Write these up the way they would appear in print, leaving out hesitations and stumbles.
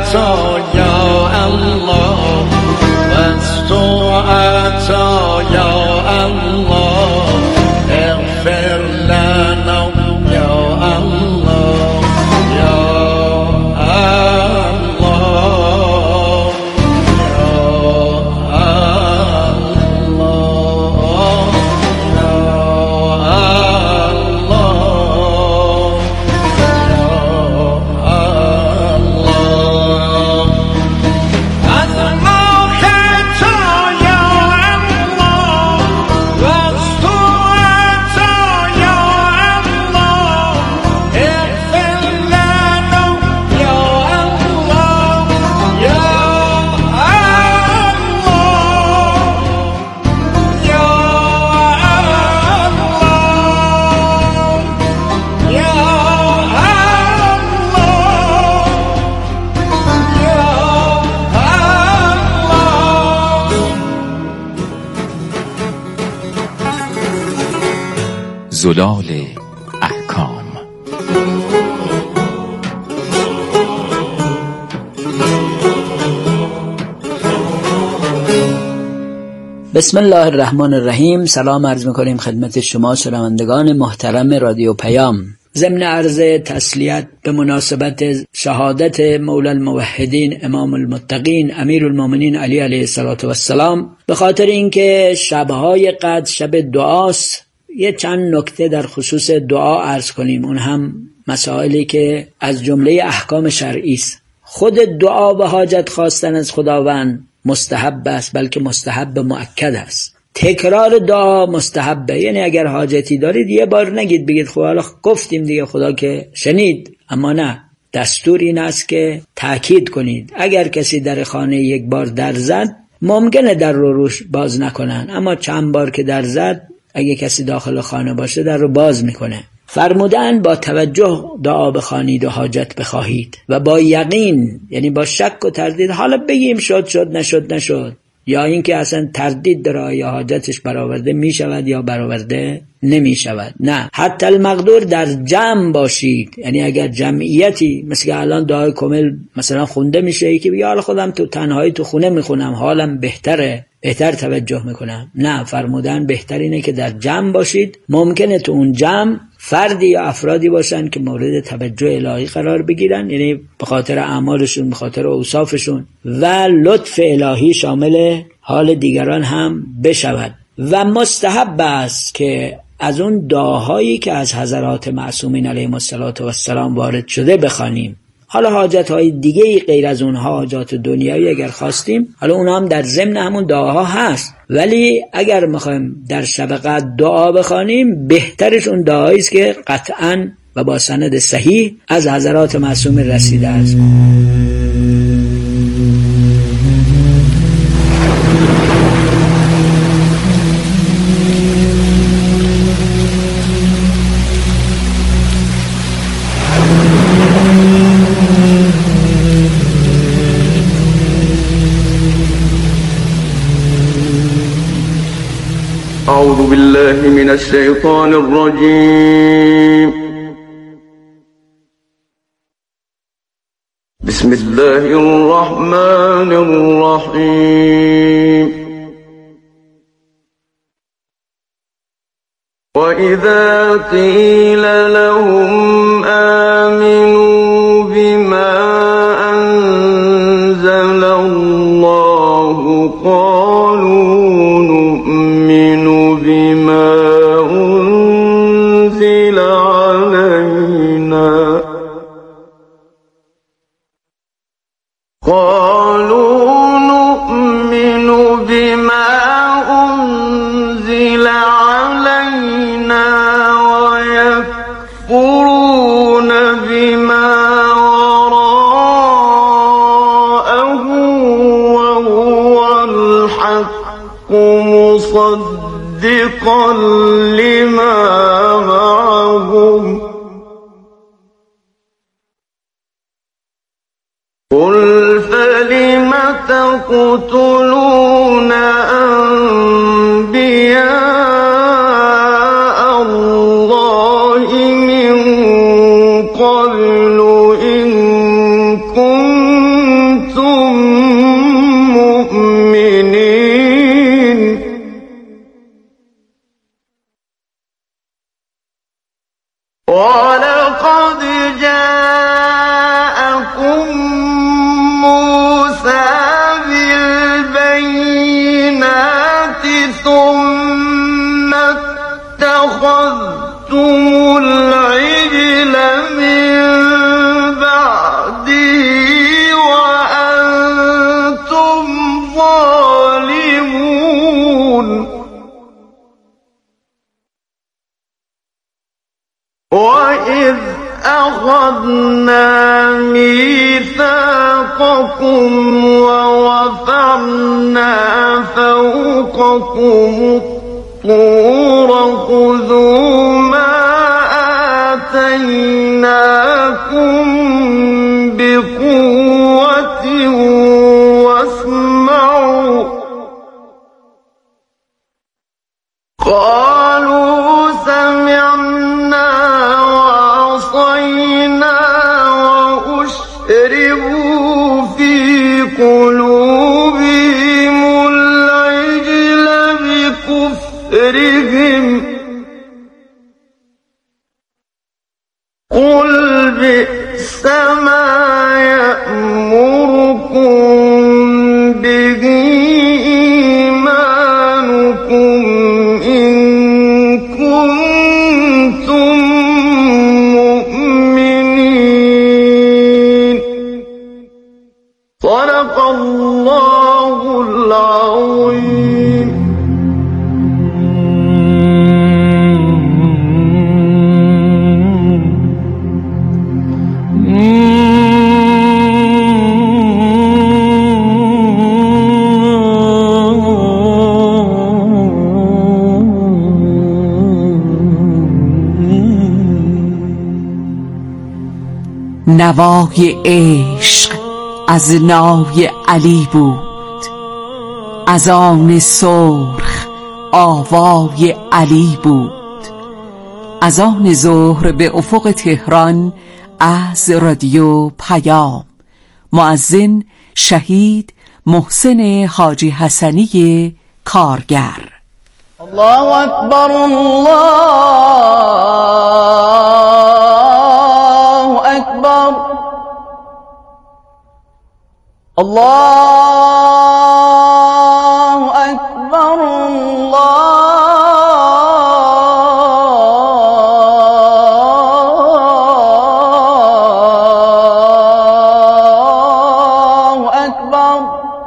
عطا یا الله از تو عطا یا الله اغفر لنا یا الله یا الله زلال احکام. بسم الله الرحمن الرحیم. سلام عرض می‌کنیم خدمت شما شنوندگان محترم رادیو پیام. ضمن عرض تسلیت به مناسبت شهادت مولا الموحدین امام المتقین امیرالمومنین علی علیه السلام، به خاطر اینکه شب‌های قدر شب دعاست، یه چند نکته در خصوص دعا عرض کنیم. اون هم مسائلی که از جمله احکام شرعی است. خود دعا و حاجت خواستن از خداوند مستحب است، بلکه مستحب مؤکد است. تکرار دعا مستحبه، یعنی اگر حاجتی دارید یه بار نگید بگید خب حالا گفتیم دیگه خدا که شنید، اما نه، دستور این است که تأکید کنید. اگر کسی در خانه یک بار در زد ممکنه در رو روش باز نکنن، اما چند بار که در زد اگه کسی داخل خانه باشه در رو باز میکنه. فرمودن با توجه دعا بخوانید و حاجت بخواهید و با یقین، یعنی با شک و تردید، حالا بگیم شد نشد، یا اینکه اصلا تردید داره یا حاجتش برآورده می شود یا برآورده نمی شود. نه، حتی المقدور در جمع باشید. یعنی اگر جمعیتی مثل که الان دعای کامل مثلا خونده میشه، یکی بگه حالا خودم تو تنهایی تو خونه میخونم حالم بهتر توجه میکنم. نه، فرمودن بهتر اینه که در جمع باشید. ممکنه تو اون جمع فردی یا افرادی باشن که مورد توجه الهی قرار بگیرن، یعنی به خاطر اعمالشون، به خاطر اوصافشون، و لطف الهی شامل حال دیگران هم بشود. و مستحب است که از اون دعاهایی که از حضرات معصومین علیهم السلام وارد شده بخوانیم. حالا حاجت‌های دیگه غیر از اونها، حاجات دنیایی اگر خواستیم، حالا اونها هم در ضمن همون دعاها هست، ولی اگر می‌خوایم در شب قدر دعا بخوانیم، بهترش اون دعایی است که قطعاً و با سند صحیح از حضرات معصومین رسیده است. أعوذ بالله من الشيطان الرجيم. بسم الله الرحمن الرحيم. وإذا قيل لهم آمنوا بما أنزل الله قالوا نؤمن بما أنزل علينا ويكفرون بما وراءه وهو الحق مصدقا لما معهم قل فلم تقتلون أنبياء الله من قبل إن كنتم ولقد جاءكم موسى بالبينات ثم اتخذتم العجل من بعده وأنتم ظالمون وإذ أخذنا ميثاقكم وَرَفَعْنَا فوقكم الطور خذوا ما آتيناكم بقوة واسمعوا قالوا سمعنا وعصينا وأشربوا في قلوبهم العجل بكفرهم قل بئس ما يأمركم به إيمانكم إن كنتم مؤمنين صدق الله العظيم. نوای عشق از نای علی بود، از آن سرخ آوای علی بود. از آن ظهر به افق تهران از رادیو پیام، مؤذن شهید محسن حاجی حسنی کارگر. الله اکبر الله اکبر الله اکبر الله اکبر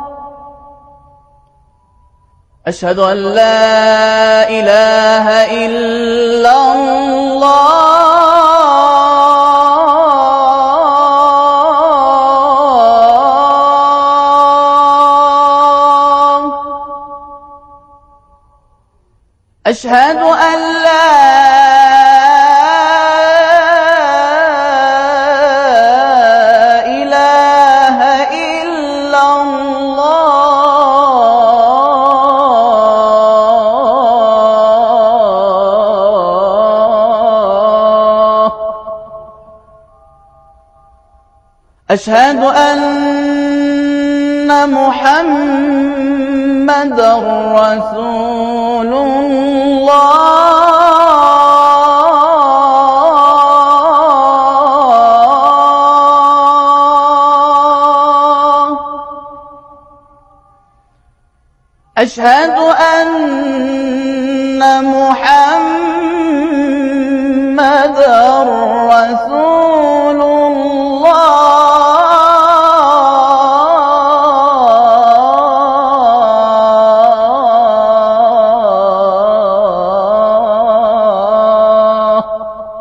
اشهد ان لا اله الا الله أشهد أن لا إله إلا الله أشهد أن محمدًا رسول أشهد أن محمدًا رسول الله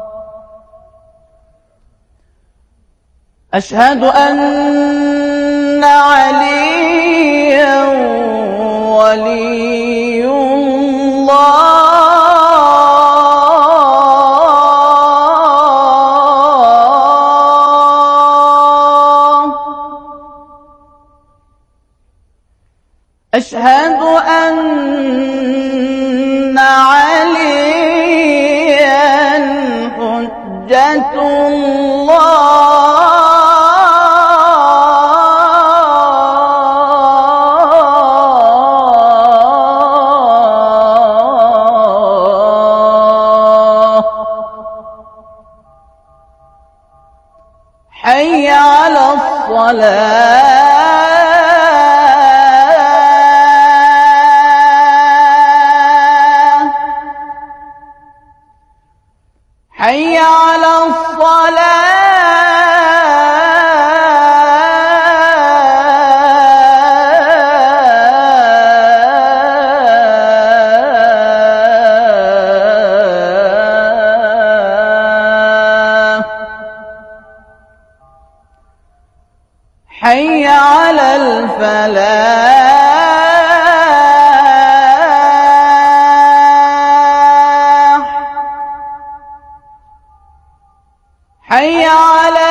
أشهد أن عليا ولي الله أشهد أن عليا حجة الله حي على حي على الفلاح حي على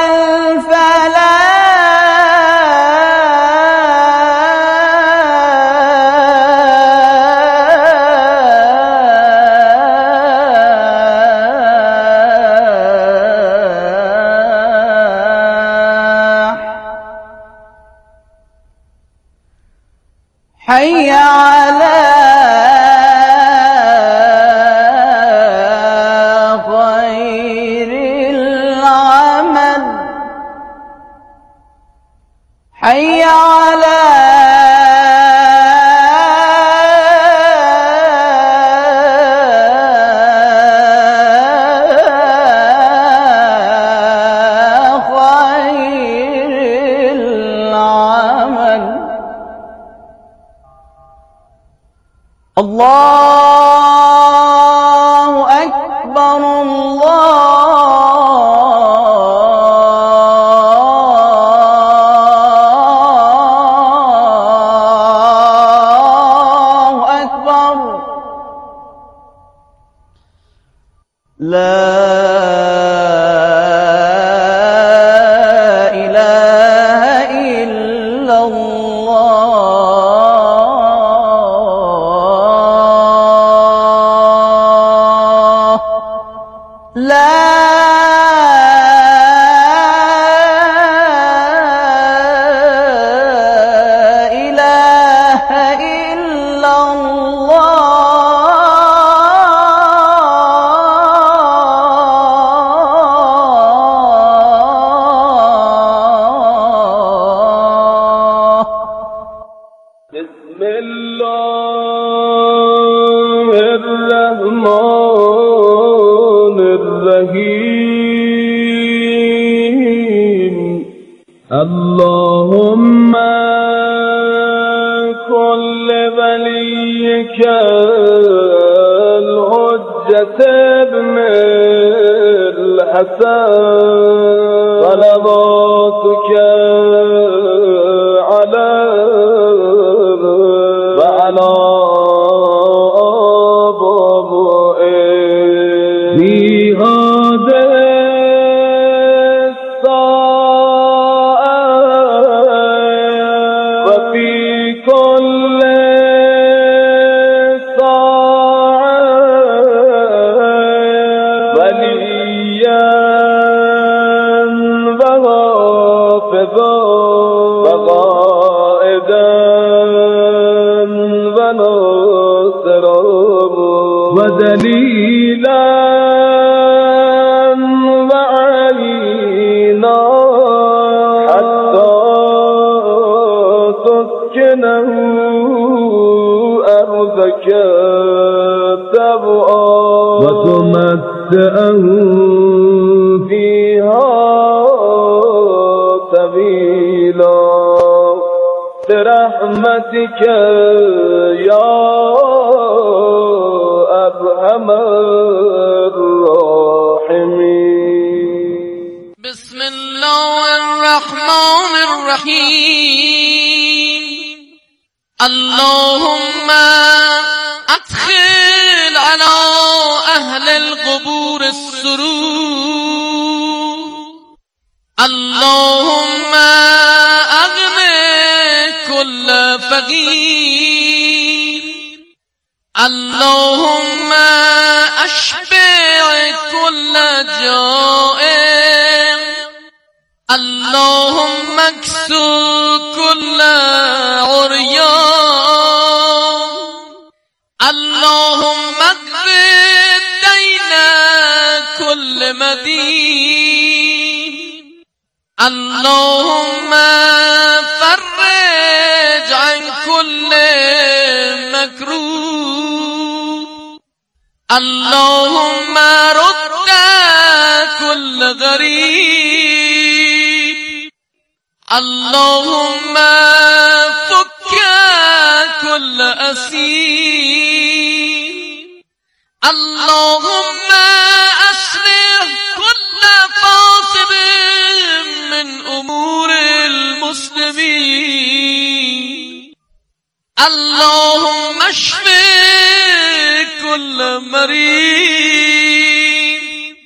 حي على خير العمل حي على خير العمل. الله أكبر الله أكبر لا إله إلا الله لا إله إلا الله. بسم الله الرحمن الرحيم اللهم كل وليك الحجة ابن الحسن صلواتك وعلى آبائه في هذه الساعة وفي كل ساعة وليا وحافظا وقائدا وناصرا ودليلا وعينا حتى تسكنه أرضك تبعا وتمتعه فيها طويلا برحمتك يا أرحم الراحمين. بسم الله الرحمن الرحيم اللهم أدخل على أهل القبور السرور اللهم أغني كل فقير اللهم أشبع كل جائع اللهم اكسو كل عريان اللهم اقض دين كل مدين اللهم فرج عن كل مكروه، اللهم رد كل غريب، اللهم فك كل أسير، اللهم أصلح كل فاسد من أمور المسلمين، اللهم اشف كل مريض،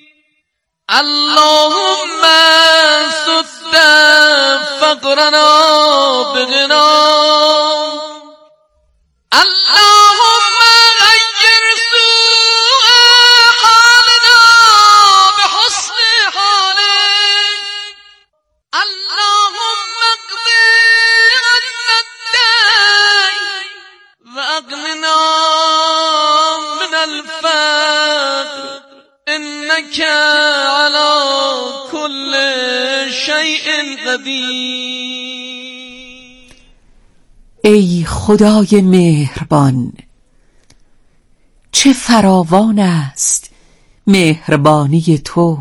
اللهم سد فقرنا بغنى، اللهم غير سوء حالنا بحسن حالك، اللهم اقض عنا الدين واغننا من الفقر، انك على كل شيء قدیر. ای خدای مهربان، چه فراوان است مهربانی تو.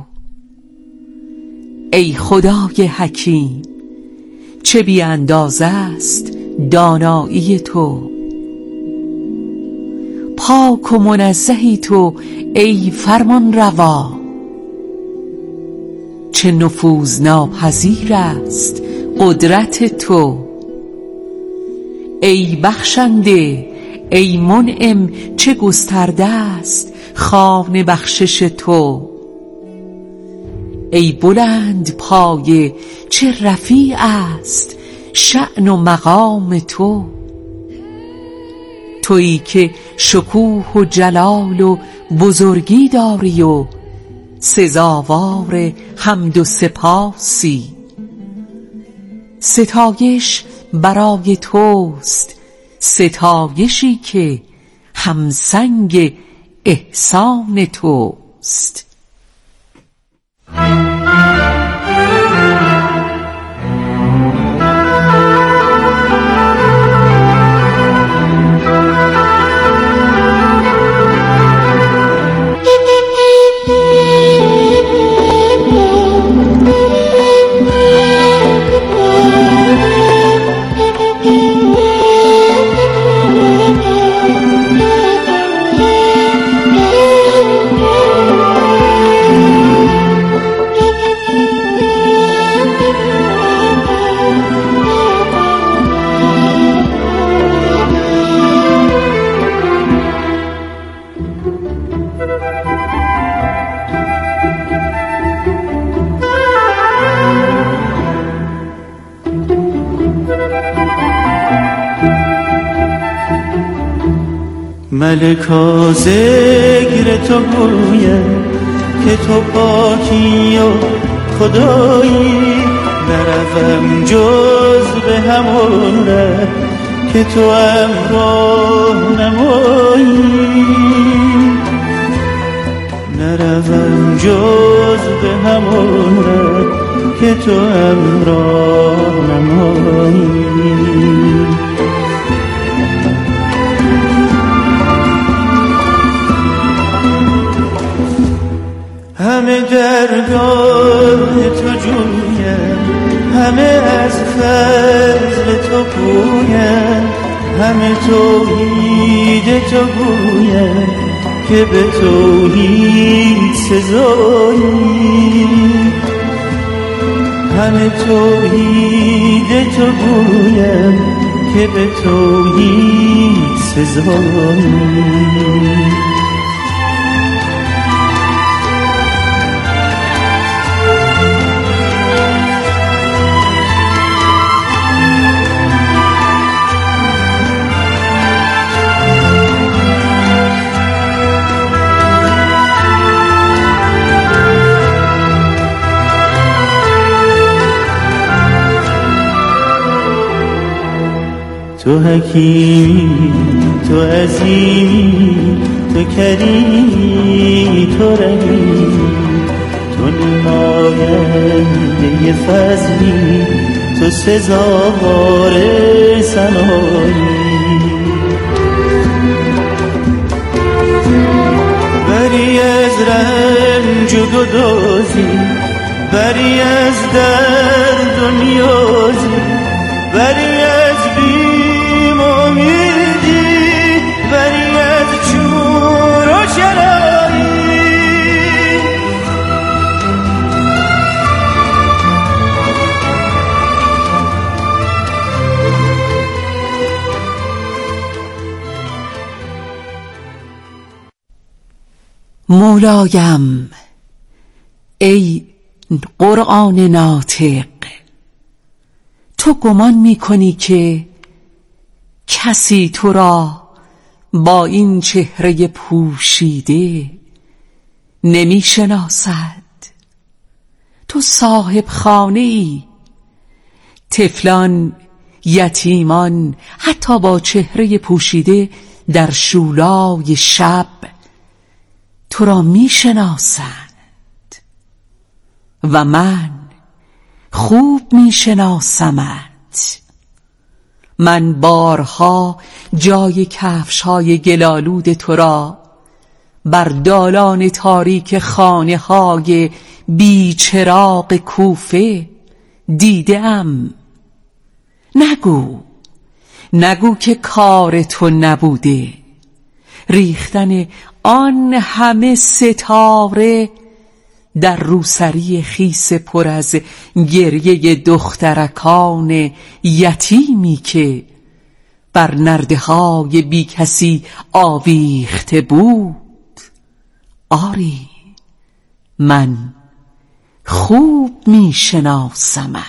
ای خدای حکیم، چه بی اندازه است دانایی تو. پاک و منزهی تو ای فرمان روا، چه نفوذ ناپذیر است قدرت تو. ای بخشنده، ای منعم، چه گسترده است خوان بخشش تو. ای بلند پایه، چه رفیع است شأن و مقام تو. تویی که شکوه و جلال و بزرگی داری و سزاوار حمد و سپاسی. ستایش برای توست، ستایشی که همسنگ احسان توست. ملکا ذکر تو گویم که تو پاکی و خدایی، نروم جز به همون ره که تو امراه نمایی، نروم جز به همون ره که تو امراه نمایی. همه درگاه تو جویم، همه از فضل تو پویم، همه توحید تو گویم که به توحید سزایی، همه توحید تو گویم که به توحید سزایی. تو حکیمی، تو عظیمی، تو کریمی، تو رحیمی، تو نماینده فضلی تو سزاوار ثنایی. بری از رنج و گدازی، بری از درد و نیازی، بری از بیم و امیدی، بری از چور و چرایی. مولایم ای قرآن ناطق، تو گمان می‌کنی که کسی تو را با این چهره پوشیده نمی‌شناسد؟ تو صاحب خانه‌ای، طفلان، یتیمان، حتی با چهره پوشیده در شولای شب تو را می‌شناسند و من خوب می‌شناسمت. من بارها جای کفش‌های گلالود تو را بر دالان تاریک خانه‌های بیچراغ کوفه دیدم. نگو که کار تو نبوده ریختن آن همه ستاره در روسری خیس پر از گریه دخترکان یتیمی که بر نرده‌های بی کسی آویخته بود. آری، من خوب میشناسمت.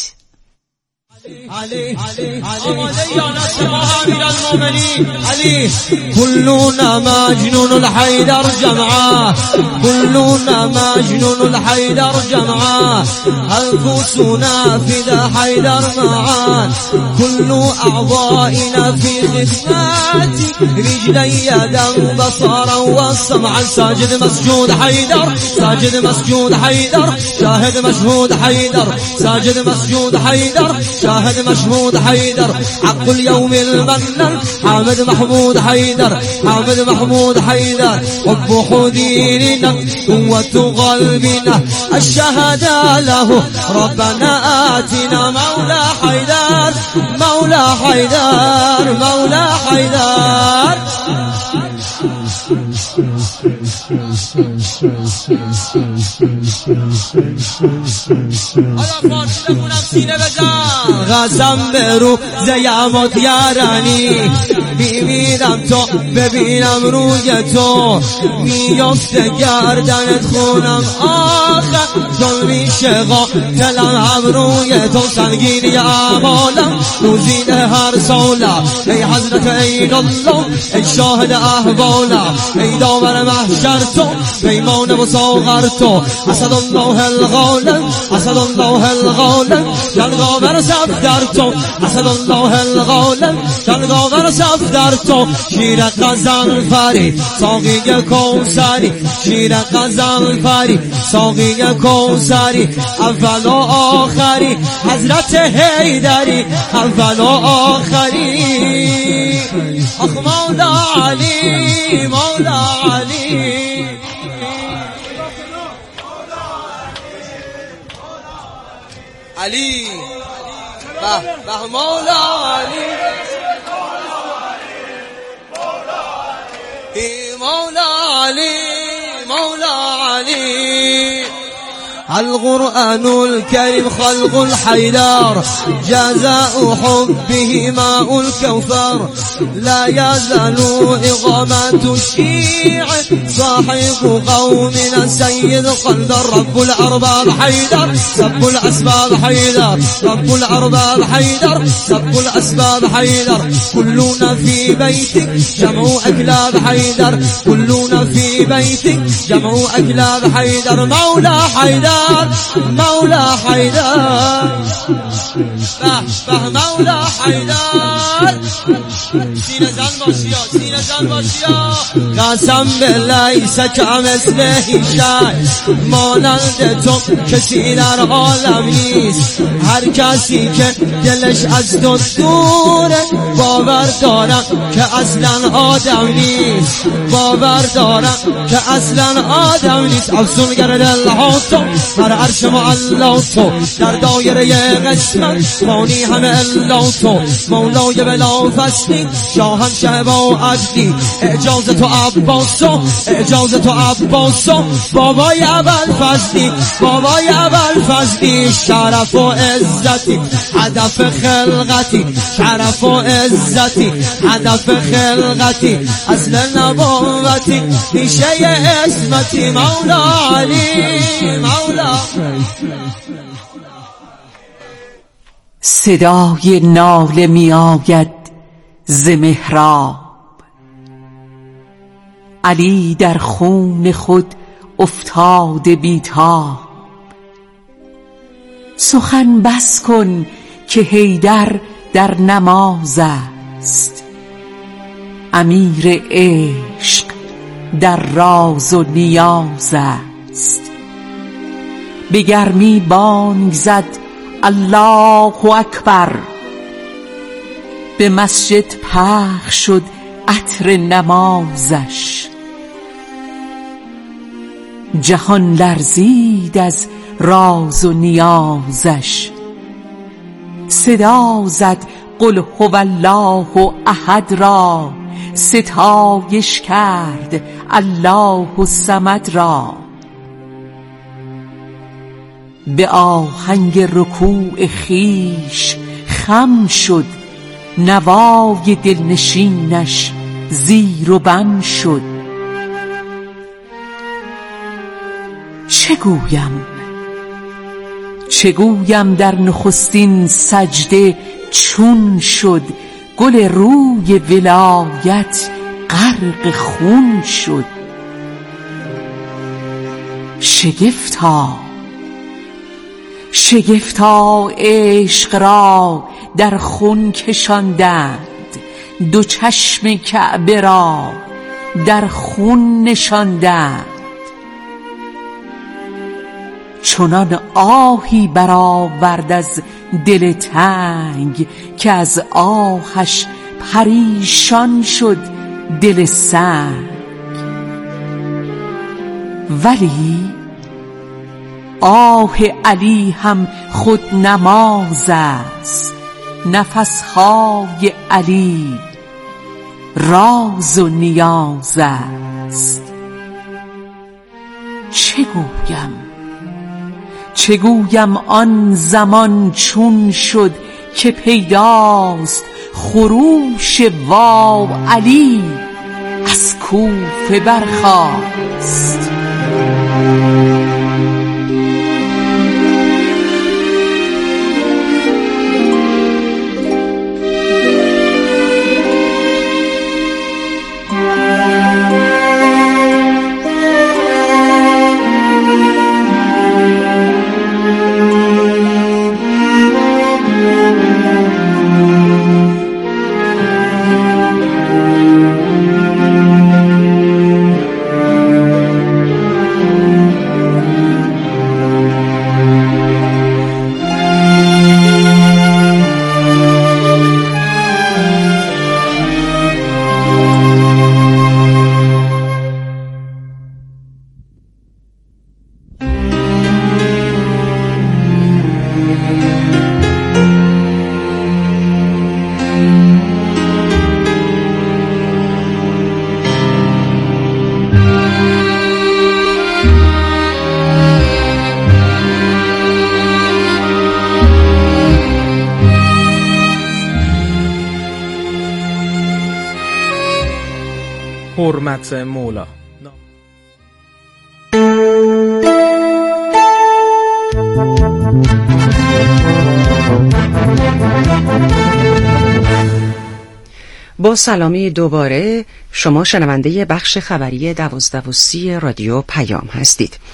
علي يا ناس امير المؤمنين علي كلنا مجنون الحيدر جمعه، كلنا مجنون الحيدر جمعه، انفسنا فدا حيدر معان، كل اعضائنا في خدمتي، رجلي يدا بصرا والسمعا، ساجد مسجود حيدر، ساجد مسجود حيدر، شاهد مشهود حيدر، ساجد مسجود حيدر، شاهد مشهود حيدر، حق اليوم المنن، حامد محمود حيدر، حامد محمود حيدر، حب ديننا قوة قلبنا، الشهادة له ربنا آتنا، مولى حيدر، مولى حيدر، مولى حيدر. قسم برو زیامت یارانی، میمیرم تو ببینم روی تو، میفته گردنت خونم آخر، چون میشه قاتلم هم روی تو، سنگینی اعمالم روزینه هر سالم، ای حضرت عین الله، ای شاهد احوالم، ای داور محشر تو، پیمان و ساغر تو، اسد الله الغالب، اسد الله الغالب، جلگاور صفدر تو، اسد الله الغالب، جلگاور صفدر تو، شیر غزل فری، ساقی کوثری، شیر غزل فری، ساقی کوثری، اول و آخری، حضرت حیدری، اول و آخری. آخ مولا علی، مولا علی، علی به مولا علی، مولا علی، مولا علی. القرآن الكريم خلق الحيدر، جزاء حبه ماء الكوثر، لا يزال إقامة الشيع، صاحب قومنا سيد قندر، رب الأرباب حيدر، رب الأسباب حيدر، رب الأرباب حيدر، رب الأسباب حيدر، كلنا في بيتك جمع أكلاب حيدر، كلنا في بيتك جمع أكلاب حيدر، مولا حيدر، حیدر مولا حیدر به مولا حیدر سینه زن باشیا سینه زن باشیا قسم به لیس که مثل هیچ مانند تو کسی در عالم نیست هر کسی که دلش از تو دوره باور دارم که اصلا آدم نیست باور دارم که اصلا آدم نیست افسونگر دلها تو بر عرش معلا تو در دایره قسمت فانی همه الا تو مولای بلا فصلی شاهنشه با عدلی اعجاز تو عباسو اعجاز تو عباسو بابای اول فصلی بابای اول فصلی شرف و عزتی هدف خلقتی شرف و عزتی هدف خلقتی اصل نبوتی میشه اسمتی مولا علی مولا صدای ناله می آید ز محراب علی در خون خود افتاده بیتاب سخن بس کن که حیدر در نماز است امیر عشق در راز و نیاز است به گرمی بانگ زد الله اکبر به مسجد پخش شد عطر نمازش جهان لرزید از راز و نیازش صدا زد قل هو الله احد را ستایش کرد الله الصمد را به آهنگ رکوع خویش خم شد نوای دلنشینش زیر و بم شد چه گویم در نخستین سجده چون شد گل روی ولایت غرق خون شد شگفتا عشق را در خون کشاندند دو چشم کعبه را در خون نشاندند چنان آهی برآورد از دل تنگ که از آهش پریشان شد دل سنگ ولی آه علی هم خود نماز است نفسهای علی راز و نیاز است چه گویم آن زمان چون شد که پیداست خروش واو علی از کوفه برخاست حرمت مولا. با سلامی دوباره شما شنونده بخش خبری 12:30 رادیو پیام هستید.